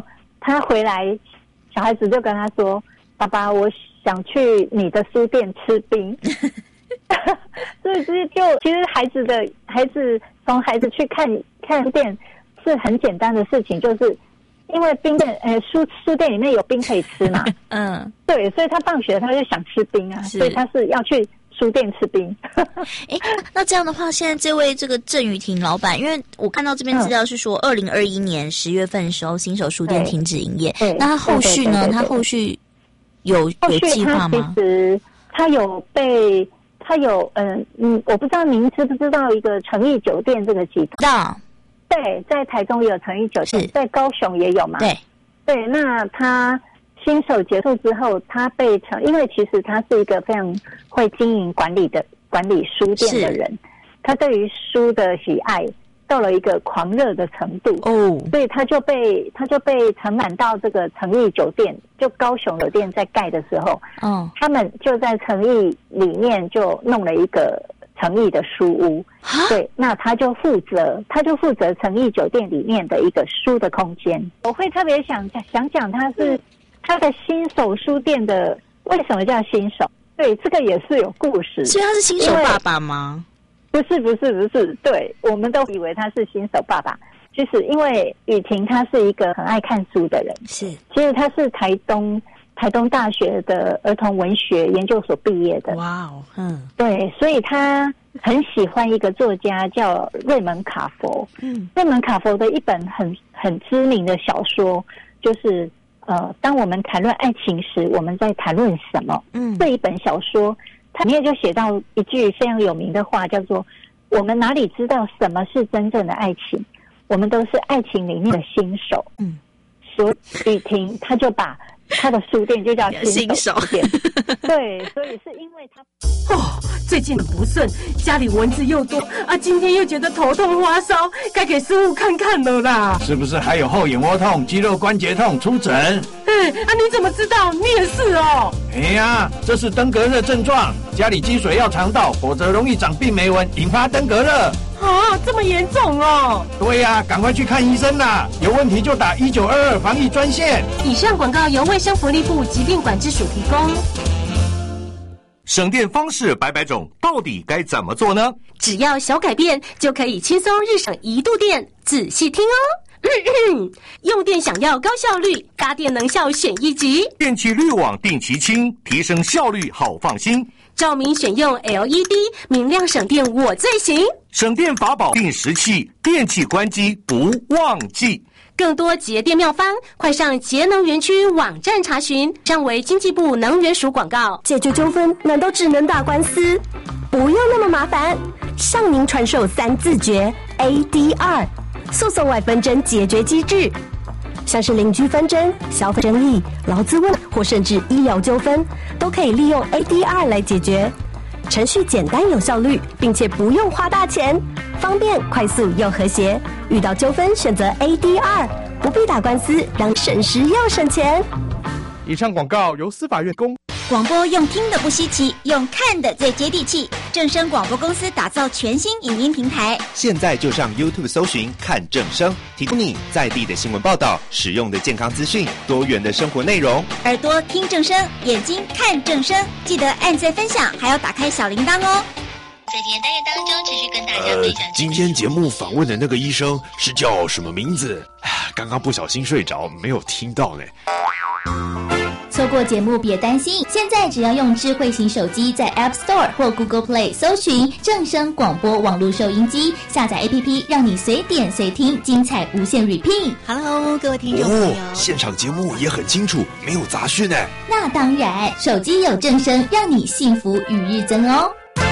他回来，小孩子就跟他说：“爸爸，我想去你的书店吃冰。”所以这就其实孩子的孩子从孩子去看看书店是很简单的事情，就是因为冰店呃书书店里面有冰可以吃嘛， 嗯， 对，所以他放学他就想吃冰啊，所以他是要去书店吃冰。 哎，那这样的话，现在这位这个郑雨婷老板，因为我看到这边资料是说，二零二一年十月份的时候，新手书店停止营业。那他后续呢？他后续有有计划吗？ 其实他有被他有嗯嗯，我不知道您知不知道一个诚毅酒店这个集团？对，在台中也有诚毅酒店，在高雄也有嘛？对对，那他新手结束之后，他被成，因为其实他是一个非常会经营管理的管理书店的人，他对于书的喜爱到了一个狂热的程度哦，所以他就被他就被承揽到这个诚毅酒店，就高雄酒店在盖的时候，哦，他们就在诚毅里面就弄了一个诚毅的书屋，对，那他就负责他就负责诚毅酒店里面的一个书的空间。我会特别想想讲他是。他的新手书店的为什么叫新手？对，这个也是有故事。 所以他是新手爸爸吗？ 不是，不是，不是。对，我们都以为他是新手爸爸。其实，因为雨婷她是一个很爱看书的人，是。其实她是台东台东大学的儿童文学研究所毕业的。哇哦，嗯，对，所以她很喜欢一个作家叫瑞蒙卡佛。嗯，瑞蒙卡佛的一本很很知名的小说就是。呃，当我们谈论爱情时，我们在谈论什么？嗯，这一本小说，它里面就写到一句非常有名的话，叫做“我们哪里知道什么是真正的爱情？我们都是爱情里面的新手。”嗯，所以雨婷他就把他的书店就叫新手书店。对，所以是因为他哦，最近不顺，家里蚊子又多啊，今天又觉得头痛发烧，该给师傅看看了啦。 是不是还有后眼窝痛、肌肉关节痛？出诊。 哎，啊，你怎么知道？你也是哦。 哎呀，这是登革热症状，家里积水要肠道，否则容易长病媒蚊，引发登革热。 啊，这么严重哦！ 对呀、啊，赶快去看医生啦！有问题就打一九二二防疫专线。 以上广告由卫生福利部疾病管制署提供。 省电方式百百种，到底该怎么做呢？ 只要小改变，就可以轻松日省一度电。仔细听哦。咳咳用电想要高效率，搭电能效选一级。 电气滤网定期清，提升效率好放心。 照明选用 L E D， 明亮省电我最行。 省电法宝定时器，电器关机不忘记。 更多节电妙方，快上节能园区网站查询。上为经济部能源署广告。解决纠纷难道只能打官司？不用那么麻烦，向您传授三字诀 A D R， 诉讼外纷争解决机制。像是邻居纷争、消费争议、劳资问或甚至医疗纠纷，都可以利用 A D R 来解决。程序简单有效率，并且不用花大钱，方便、快速又和谐。遇到纠纷选择 A D R， 不必打官司，让省时又省钱。 以上广告由司法院供。 广播用听的不稀奇，用看的最接地气。正声广播公司打造全新影音平台， 现在就上 YouTube 搜寻看正声，提供你在地的新闻报道、实用的健康资讯、多元的生活内容。 耳朵听正声，眼睛看正声，记得按赞分享，还要打开小铃铛哦。 在今天单元当中，持续跟大家分享、呃。 今天节目访问的那个医生是叫什么名字？刚刚不小心睡着，没有听到呢。 错过节目别担心，现在只要用智慧型手机在 App Store 或 Google Play 搜寻正声广播网络收音机，下载 A P P， 让你随点随听，精彩无限 repeat。Hello， 各位听众朋友、 哦，现场节目也很清楚，没有杂讯呢。 那当然，手机有正声，让你幸福与日增哦。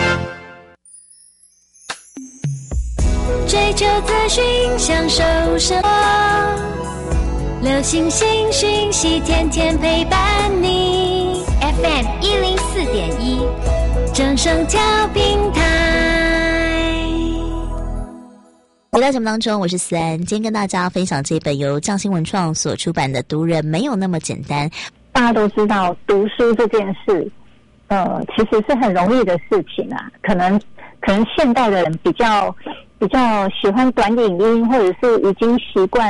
追求资讯，享受生活。流行新讯息，天天陪伴你。F M 一零四点一，正声调频台。 回到节目当中，我是思安，今天跟大家分享这本由匠心文创所出版的《读人没有那么简单》。 大家都知道，读书这件事，呃，其实是很容易的事情啊。可能，可能现代的人比较比较喜欢短影音，或者是已经习惯。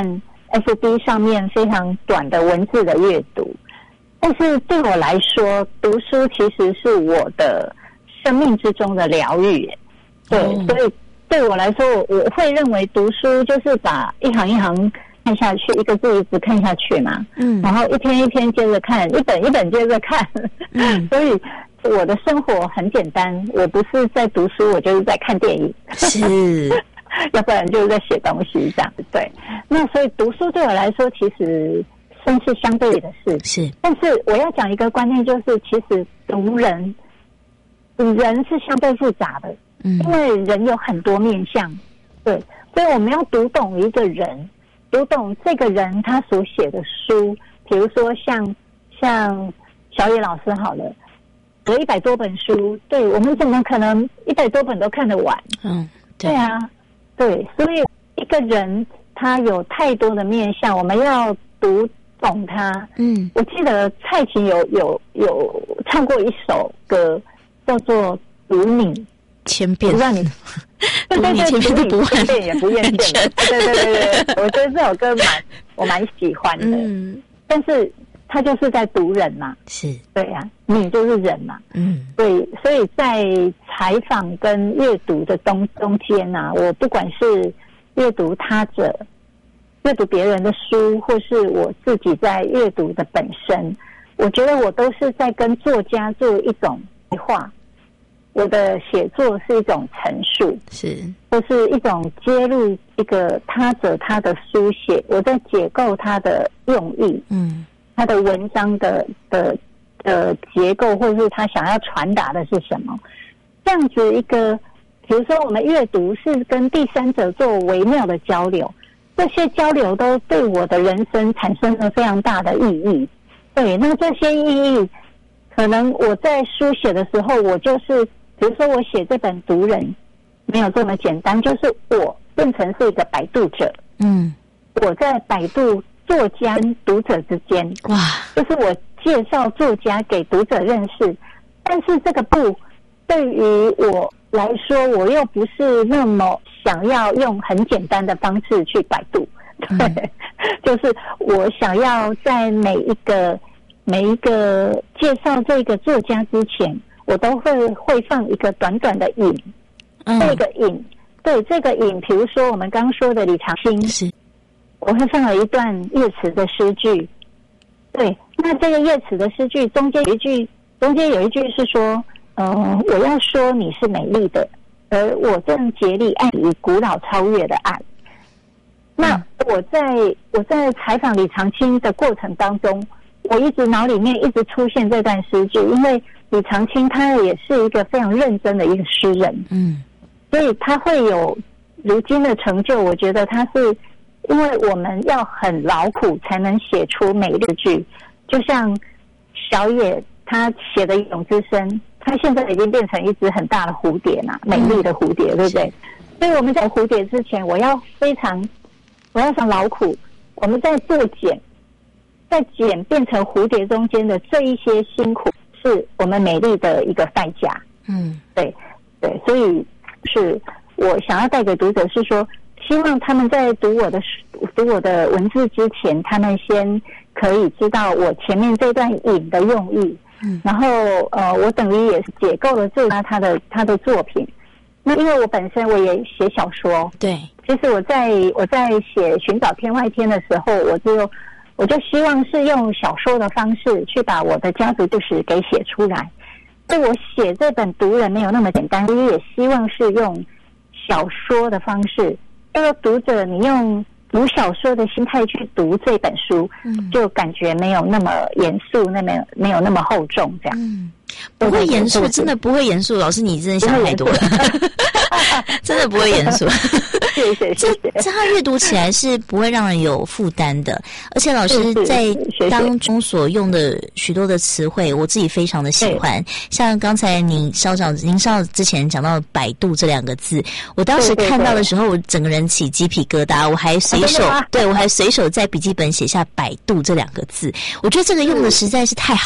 F B 上面非常短的文字的阅读。但是对我来说，读书其实是我的生命之中的疗愈。对，哦、所以对我来说，我我会认为读书就是把一行一行看下去，一个字一直看下去嘛。嗯，然后一篇一篇接着看，一本一本接着看。嗯，所以我的生活很简单，我不是在读书，我就是在看电影。 是。 要不然就是在写东西这样子。对，那所以读书对我来说，其实算是相对的事。 是， 但是我要讲一个观念，就是其实读人，人是相对复杂的，嗯，因为人有很多面向，对，所以我们要读懂一个人，读懂这个人他所写的书，比如说像像小野老师好了，有一百多本书，对，我们怎么可能一百多本都看得完？嗯，对，对啊。对，所以一个人他有太多的面向，我们要读懂他。嗯，我记得蔡琴有有有唱过一首歌，叫做《读你千遍》， 让你读你千遍都不厌遍也不厌倦。对对对对，我觉得这首歌蛮我蛮喜欢的。嗯，但是他就是在读人嘛， 是对呀、啊，你就是人嘛。嗯，对，所以在采访跟阅读的中中间啊，我不管是阅读他者、阅读别人的书，或是我自己在阅读的本身，我觉得我都是在跟作家做一种对话。我的写作是一种陈述， 是或是一种揭露一个他者他的书写，我在解构他的用意，嗯，他的文章的的的结构，或者是他想要传达的是什么。这样子一个，比如说我们阅读是跟第三者做微妙的交流，这些交流都对我的人生产生了非常大的意义。对，那这些意义，可能我在书写的时候，我就是，比如说我写这本《读人》，没有这么简单，就是我变成是一个摆渡者，嗯，我在摆渡作家跟读者之间，哇，就是我介绍作家给读者认识，但是这个步对于我来说，我又不是那么想要用很简单的方式去摆渡，对，嗯、就是我想要在每一个每一个介绍这个作家之前，我都会会放一个短短的引，嗯、这个引，对这个引，比如说我们刚刚说的李长兴，是，我会放了一段叶慈的诗句，对，那这个叶慈的诗句中间有一句，中间有一句是说。呃，我要说你是美丽的，而我正竭力爱你古老超越的爱。那我在我在采访李长青的过程当中，我一直脑里面一直出现这段诗句，因为李长青他也是一个非常认真的一个诗人，嗯，所以他会有如今的成就。我觉得他是因为我们要很劳苦才能写出美丽句，就像小野他写的《永之声》。它现在已经变成一只很大的蝴蝶嘛，美丽的蝴蝶，嗯、对不对？所以我们在蝴蝶之前，我要非常，我要非常劳苦。我们在做茧，在茧变成蝴蝶中间的这一些辛苦，是我们美丽的一个代价。嗯，对对，所以是我想要带给读者是说，希望他们在读我的读我的文字之前，他们先可以知道我前面这段引的用意。嗯、然后呃，我等于也是解构了这他他的他的作品。那因为我本身我也写小说， 对， 其实我在我在写寻找天外天的时候，我就我就希望是用小说的方式去把我的家族故事给写出来。所以我写这本《读人》没有那么简单，我也希望是用小说的方式，这个读者你用读小说的心态去读这本书，嗯，就感觉没有那么严肃，那么没有那么厚重，这样。嗯， 不会严肃，真的不会严肃。老师，你真的想太多了，真的不会严肃。 谢谢谢谢。 这他阅读起来是不会让人有负担的，而且老师在当中所用的许多的词汇，我自己非常的喜欢。像刚才您稍早您稍之前讲到“百度”这两个字，我当时看到的时候，我整个人起鸡皮疙瘩，我还随手、啊、对我还随手在笔记本写下“百度”这两个字。我觉得这个用的实在是太好了。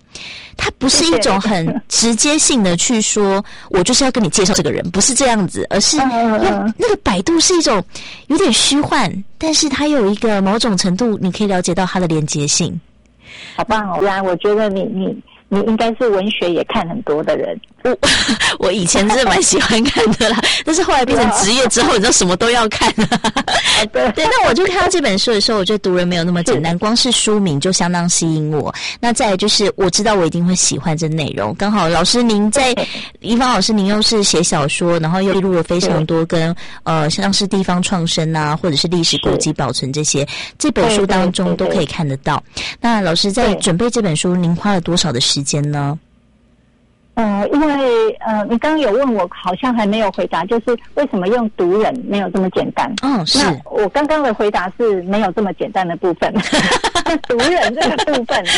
它不是一种很直接性的去说，我就是要跟你介绍这个人，不是这样子，而是用那个摆渡是一种有点虚幻，但是它有一个某种程度，你可以了解到它的连结性。 好棒哦！然，我觉得你你你应该是文学也看很多的人。 我我以前真的蛮喜欢看的啦，但是后来变成职业之后，你知道什么都要看了。 对对，那我就看到这本书的时候，我觉得读人没有那么简单，光是书名就相当吸引我。那再来就是我知道我一定会喜欢这内容。刚好老师您在宜芳老师您又是写小说，然后又记录了非常多跟呃像是地方创生啊，或者是历史古迹保存这些，这本书当中都可以看得到。那老师在准备这本书，您花了多少的时间呢？ 呃，因为呃，你刚刚有问我，好像还没有回答，就是为什么用读人没有这么简单？ 嗯，是。 那我刚刚的回答是没有这么简单的部分，读人这个部分，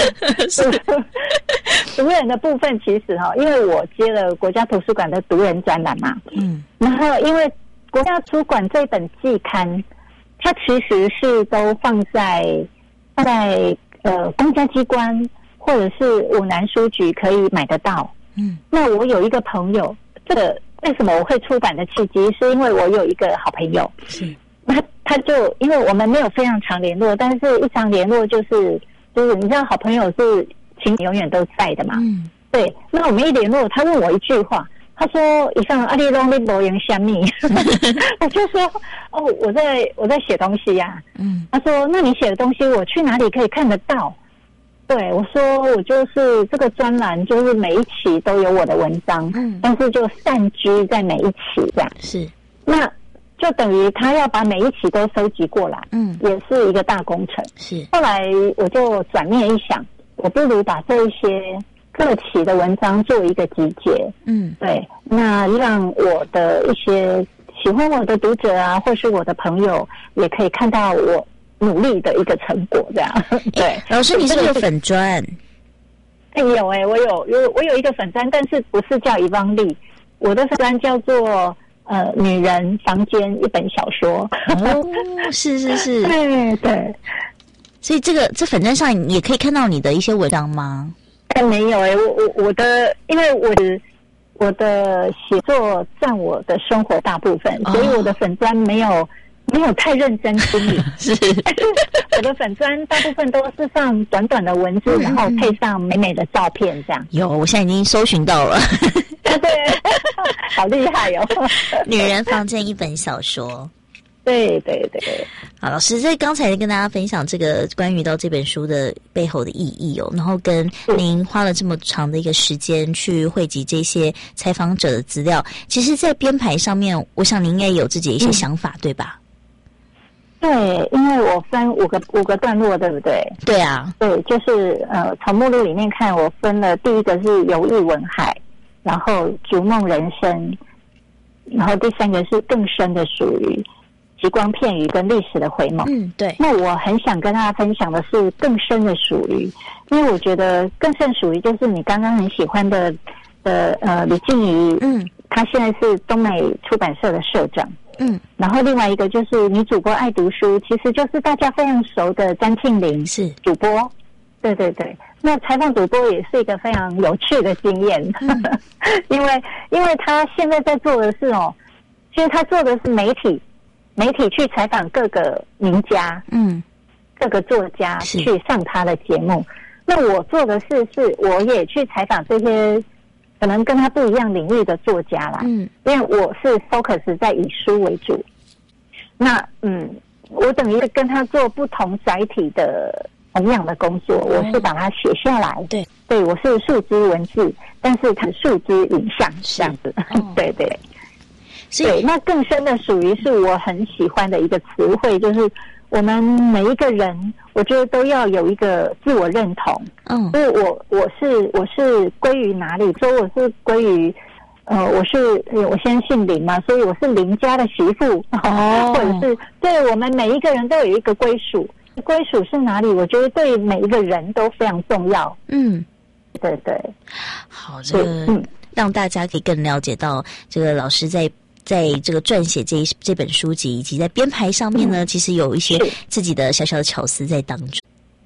读人的部分其实哈，因为我接了国家图书馆的读人专栏嘛，嗯，然后因为国家图书馆这本季刊，它其实是都放在放在呃公家机关或者是五南书局可以买得到。嗯，那我有一个朋友，这个为什么我会出版的契机，是因为我有一个好朋友，是他他就因为我们没有非常常联络，但是一常联络就是就是你知道好朋友是情永远都在的嘛，嗯，对。那我们一联络，他问我一句话，他说：“以上阿里龙你无用虾米？”我就说：“哦，我在我在写东西呀、啊。”嗯，他说：“那你写的东西，我去哪里可以看得到？”对，我说我就是这个专栏，就是每一期都有我的文章，嗯，但是就散居在每一期这样。是，那就等于他要把每一期都收集过来，嗯，也是一个大工程。是，后来我就转念一想，我不如把这一些各期的文章做一个集结，嗯，对，那让我的一些喜欢我的读者啊，或是我的朋友，也可以看到我努力的一个成果，这样。对， 老师，你是不是有粉专？ 哎、欸，有哎、欸，我有有我有一个粉专，但是不是叫宜芳丽，我的粉专叫做呃女人房间一本小说。 哦，是是是， 对对。 所以这个这粉专上也可以看到你的一些文章吗？ 哎、欸，没有哎、欸，我我我的，因为我的我的写作占我的生活大部分，哦、所以我的粉专没有。没有太认真经营，是我的粉专大部分都是放短短的文字，嗯、然后配上美美的照片，这样。 有，我现在已经搜寻到了。 对，好厉害哦！ 女人房间一本小说。 对对对。 好，老师在刚才跟大家分享这个关于到这本书的背后的意义哦，然后跟您花了这么长的一个时间去汇集这些采访者的资料，其实在编排上面，我想您应该有自己的一些想法，嗯、对吧？ 对，因为我分五个五个段落，对不对？ 对啊， 对，就是呃，从目录里面看，我分了第一个是游弋文海，然后逐梦人生，然后第三个是更深的属于极光片语跟历史的回眸。嗯，对。那我很想跟大家分享的是更深的属于，因为我觉得更深属于就是你刚刚很喜欢的的呃李静怡，嗯，他现在是东美出版社的社长。嗯，然后另外一个就是女主播爱读书，其实就是大家非常熟的詹庆玲是主播，对对对。那采访主播也是一个非常有趣的经验，嗯、因为因为他现在在做的是哦，其实他做的是媒体，媒体去采访各个名家，嗯，各个作家去上他的节目。那我做的事是，我也去采访这些。可能跟他不一样领域的作家啦，嗯，因为我是 focus 在以书为主，那嗯，我等于是跟他做不同载体的同样的工作，我是把它写下来，对，对我是树枝文字，但是它树枝影像这样子，哦、对对，对，那更深的属于是我很喜欢的一个词汇，就是我们每一个人。我觉得都要有一个自我认同，嗯，就是我我是我是归于哪里？说我是归于，呃，我是我先姓林嘛，所以我是林家的媳妇，哦，或者是对我们每一个人都有一个归属，归属是哪里？我觉得对每一个人都非常重要，嗯，对对， 好，这个嗯，让大家可以更了解到这个老师在。在这个撰写这一这本书籍以及在编排上面呢，嗯、其实有一些自己的小小的巧思在当中。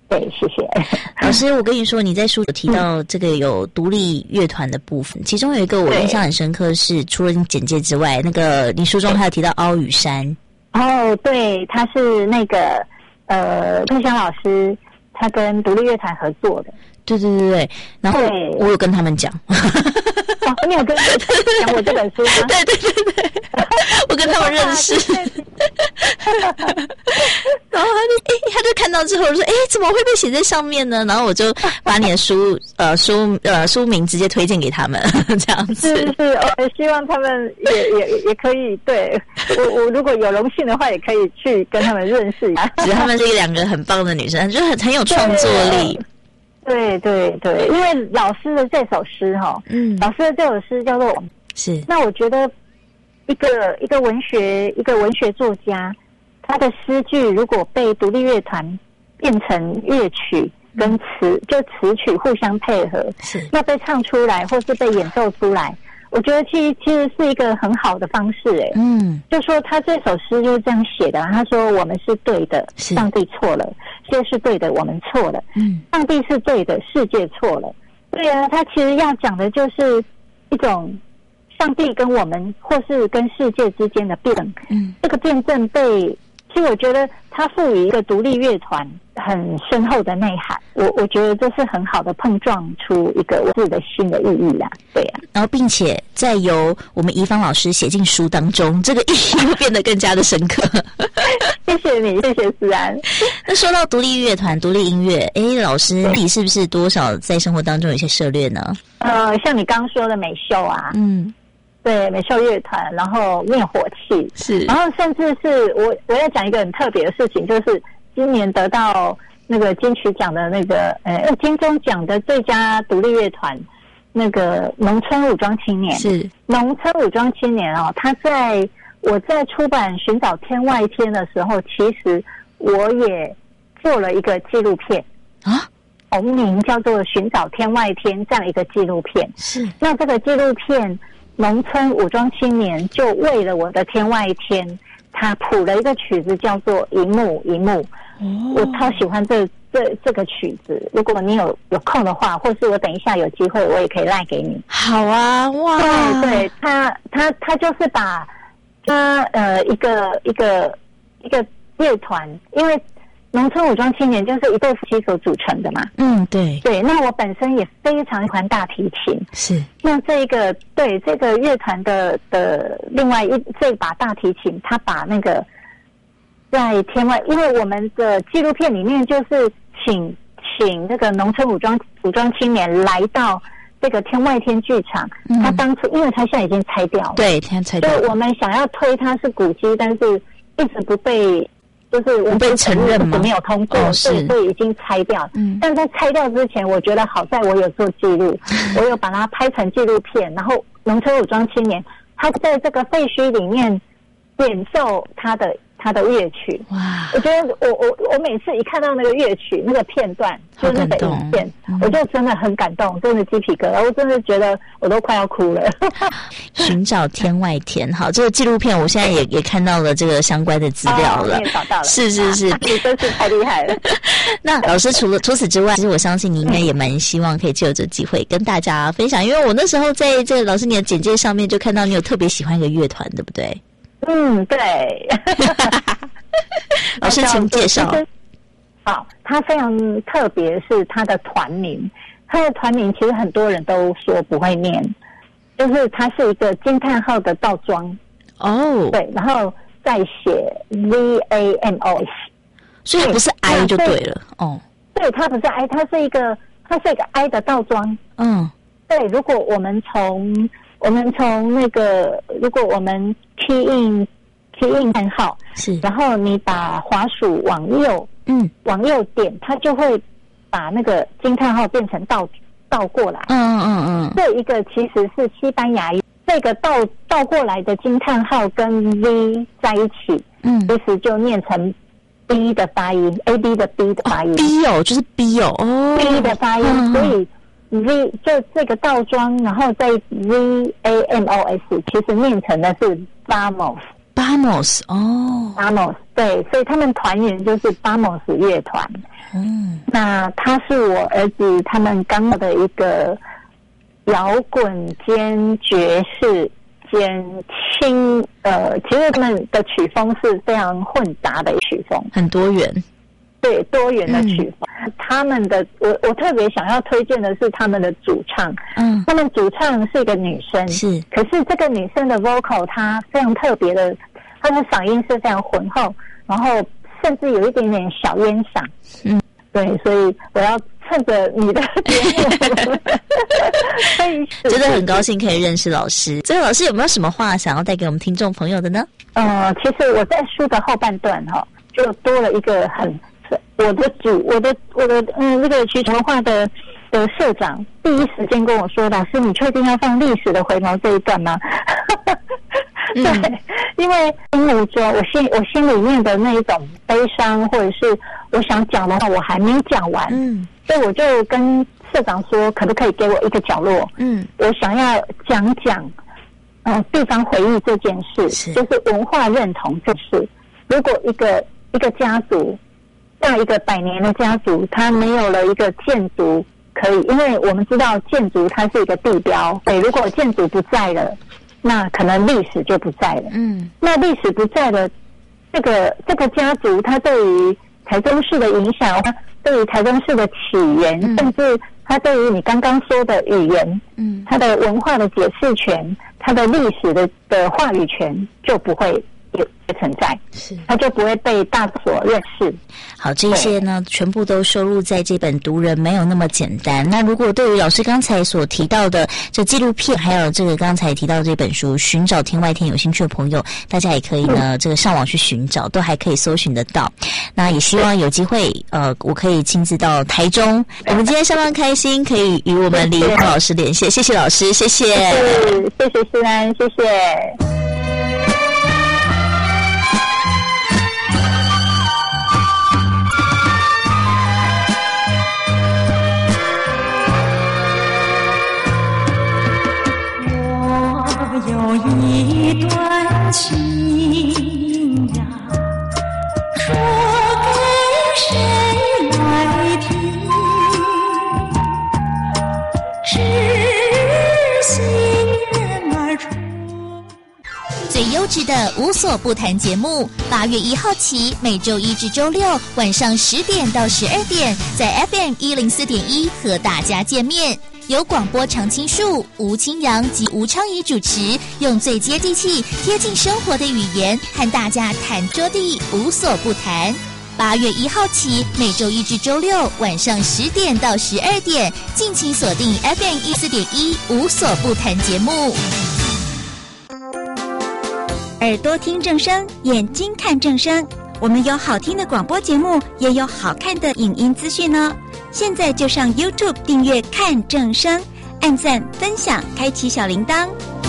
对，谢谢老师。我跟你说，你在书有提到这个有独立乐团的部分，其中有一个我印象很深刻是，除了你简介之外，那个你书中还有提到凹羽山。 哦，对，他是那个呃，陆香老师，他跟独立乐团合作的。 对对对对，然后我有跟他们讲。 哦，你有跟讲我这本书吗？ 对对对对，我跟他们认识。然后他就诶、欸，他就看到之后说，诶、欸，怎么会被写在上面呢？然后我就把你的书呃书呃书名直接推荐给他们，这样子。 是是，我希望他们也也也可以，对我我如果有荣幸的话，也可以去跟他们认识一下。 其实他们是一个两个很棒的女生，就很很有创作力。 对对对，因为老师的这首诗哈，嗯，老师的这首诗叫做是。 那我觉得一个一个文学一个文学作家，他的诗句如果被独立乐团变成乐曲跟词，就词曲互相配合， 是那被唱出来或是被演奏出来，我觉得其实其实是一个很好的方式，哎，嗯，就说他这首诗就是这样写的，他说我们是对的，上帝错了。世界是对的，我们错了。嗯，上帝是对的，世界错了。对啊，他其实要讲的就是一种上帝跟我们或是跟世界之间的辩证。嗯，这个辩证被，其实我觉得他赋予一个独立乐团很深厚的内涵。我我觉得这是很好的碰撞出一个字的新的意义啦。对啊， 然后并且再由我们宜芳老师写进书当中，这个意义会变得更加的深刻。 谢谢你，谢谢思安。 那说到独立乐团、独立音乐，哎，老师你是不是多少在生活当中有一些涉猎呢？ 呃，像你刚刚说的美秀啊，嗯，对，美秀乐团，然后灭火器是， 然后甚至是我我要讲一个很特别的事情，就是今年得到那个金曲奖的那个呃金钟奖的最佳独立乐团，那个农村武装青年是农村武装青年哦，他在。我在出版《寻找天外天》的时候，其实我也做了一个纪录片啊，同名叫做《寻找天外天》这样一个纪录片。 是， 那这个纪录片，农村武装青年就为了我的天外天，他谱了一个曲子叫做《一幕一幕》。哦，我超喜欢这这这个曲子。如果你有有空的话，或是我等一下有机会，我也可以赖给你。 好啊，哇！ 对对，他他他就是把。他呃一个一个一个乐团，因为农村武装青年就是一对夫妻所组成的嘛。 嗯，对对。那我本身也非常喜欢大提琴， 是。 那这个对这个乐团的的另外一这把大提琴，他把那个在天外，因为我们的纪录片里面就是请请那个农村武装武装青年来到。这个天外天剧场，嗯、他当初因为他现在已经拆掉了， 对，现在拆掉了。 所以我们想要推它是古迹，但是一直不被，就是不被承认吗？ 没有通过， 哦、 是，所以已经拆掉。嗯，但在拆掉之前，我觉得好在我有做记录，我有把它拍成纪录片，然后农村武装青年他在这个废墟里面演奏他的。他的乐曲，哇！我觉得我我我每次一看到那个乐曲那个片段，就是那个影片，嗯、我就真的很感动，真的鸡皮疙瘩，我真的觉得我都快要哭了。 寻找天外天，好，这个纪录片我现在也也看到了这个相关的资料了， 哦、你也找到了， 是是是， 你真是太厉害了。 那老师除了除此之外，其实我相信你应该也蛮希望可以借由这个机会跟大家分享，因为我那时候在这个老师你的简介上面就看到你有特别喜欢一个乐团，对不对？ 嗯，对。 老师，请介绍。 好，他非常特别，是他的团名。他的团名其实很多人都说不会念，就是它是一个惊叹号的倒装。 哦， 对，然后再写 V A M O S， 所以它不是 I 就对了。哦， 对，它不是 I， 它是一个，它是一个 I 的倒装。 嗯， 对，如果我们从我们从那个，如果我们 key in key in 叹号是， 然后你把滑鼠往右， 嗯， 往右点，它就会把那个惊叹号变成倒倒过来。 嗯嗯嗯， 这一个其实是西班牙语，这个倒倒过来的惊叹号跟 V 在一起， 嗯， 其实就念成 B 的发音 ，A B 的 B 的发音。 哦、B 哦，就是 B 哦，哦 ，B 的发音， 嗯、 所以。V 就这个倒装，然后再 V A M O S， 其实念成的是 Vamos。 Vamos 巴莫斯哦， 巴莫斯对，所以他们团员就是巴莫斯乐团。 嗯， 那他是我儿子他们刚好的一个摇滚兼爵士兼轻呃，其实他们的曲风是非常混杂的曲风， 很多元。 对，多元的曲风。嗯、他们的我我特别想要推荐的是他们的主唱，嗯，他们主唱是一个女生， 是， 可是这个女生的 vocal 她非常特别的，她的嗓音是非常浑厚，然后甚至有一点点小烟嗓，嗯，对，所以我要趁着你的节目， 真的很高兴可以认识老师。这位老师有没有什么话想要带给我们听众朋友的呢？ 呃，其实我在书的后半段哈、哦，就多了一个很。我的主，我的我的嗯，那个学文化的的社长第一时间跟我说：“老师，你确定要放历史的回眸这一段吗？”对，嗯、因为心目中我心我心里面的那一种悲伤，或者是我想讲的话，我还没讲完，嗯，所以我就跟社长说，可不可以给我一个角落？嗯，我想要讲讲，嗯、呃，地方回忆这件事，是就是文化认同这事。如果一个一个家族。像一个百年的家族，它没有了一个建筑可以，因为我们知道建筑它是一个地标，对，如果建筑不在了，那可能历史就不在了。嗯，那历史不在了，这个这个家族它对于台中市的影响，它对于台中市的起源，嗯、甚至它对于你刚刚说的语言，嗯，它的文化的解释权，它的历史的的话语权就不会。有存在，是他就不会被大所认识。 好，这些呢，全部都收录在这本《读人没有那么简单》。那如果对于老师刚才所提到的这纪录片，还有这个刚才提到的这本书《寻找天外天》有兴趣的朋友，大家也可以呢，嗯、这个上网去寻找，都还可以搜寻得到。那也希望有机会，呃，我可以亲自到台中。我们今天相当开心，可以与我们李玉老师连线。谢谢老师，谢谢， 谢谢思安，谢谢。 有一段情呀，说给谁来听？知心人儿出。 最优质的无所不谈节目，八月一号起，每周一至周六晚上十点到十二点，在 F M 一零四点一和大家见面。由广播常青树、吴清扬及吴昌仪主持，用最接地气、贴近生活的语言和大家谈说地无所不谈。八月一号起，每周一至周六晚上十点到十二点，敬请锁定 F M 一四点一无所不谈节目。 耳朵听正声，眼睛看正声。我们有好听的广播节目，也有好看的影音资讯呢。现在就上 YouTube 订阅看正声，按赞分享，开启小铃铛。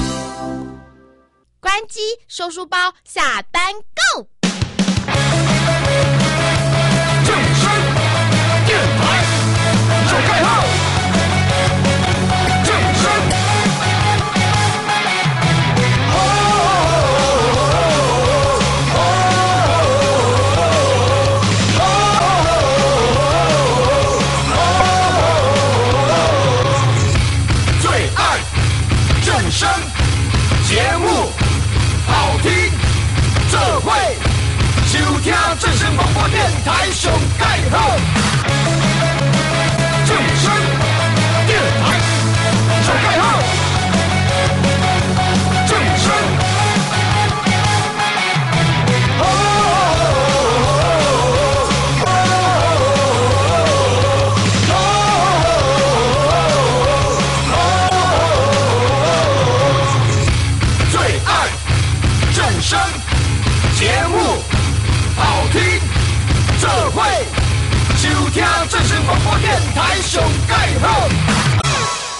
关机收书包，下班 Go！ 正声电台手盖号，正声。声节目好听，这回收听正声广播电台上盖好。